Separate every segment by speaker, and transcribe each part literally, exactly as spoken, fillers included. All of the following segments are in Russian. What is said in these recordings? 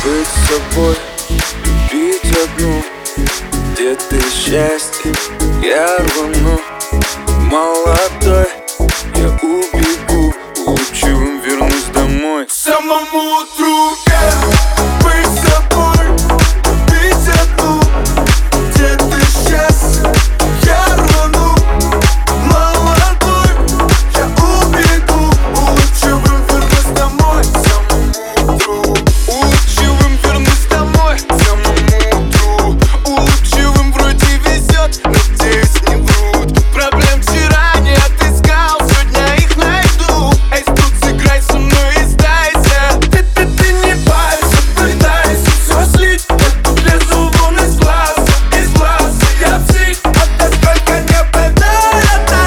Speaker 1: быть собой, любить одну. Где ты счастье, я рвану. Молодой, я убегу, улечу, вернусь домой.
Speaker 2: К самому утру быть собой, любить одну. Где ты счастье, я рвану. Молодой, я убегу, улучшивым вернусь домой. К самому утру улучшивым вернусь домой. К самому утру улучшивым вроде везет, надеюсь, не врут. Проблем вчера не отыскал, сегодня их найду. Эй, тут сыграй со мной и сдайся. Ты, ты, ты не парься, пытайся все слить. Эту лезу вон из глаза, из глаза. Я псих, а ты сколько не подай.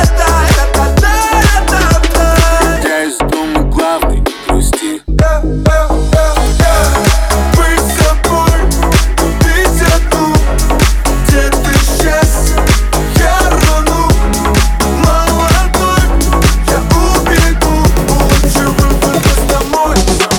Speaker 1: Я из дома главный, не грусти.
Speaker 2: Быть собой, любить одну. Где ты счастье, я рвану. Молодой, я убегу, улучшивым вернусь домой.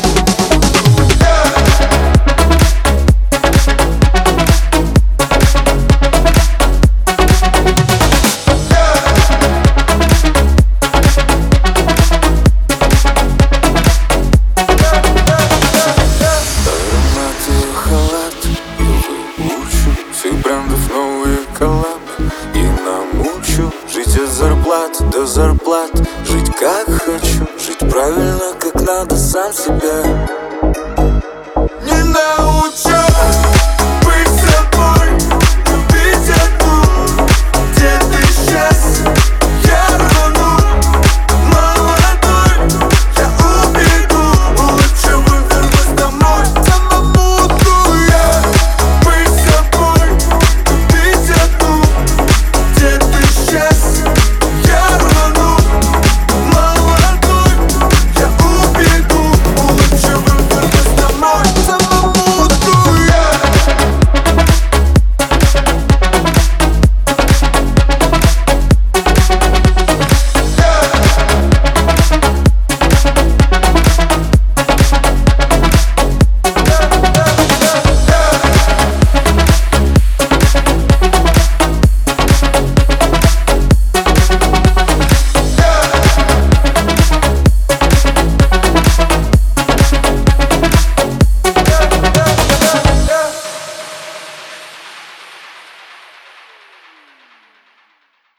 Speaker 1: Ароматы халат, я выучу всех брендов новые коллабы. И намучу жить от зарплат до зарплат. Жить как хочу, жить правильно, как надо, сам себя.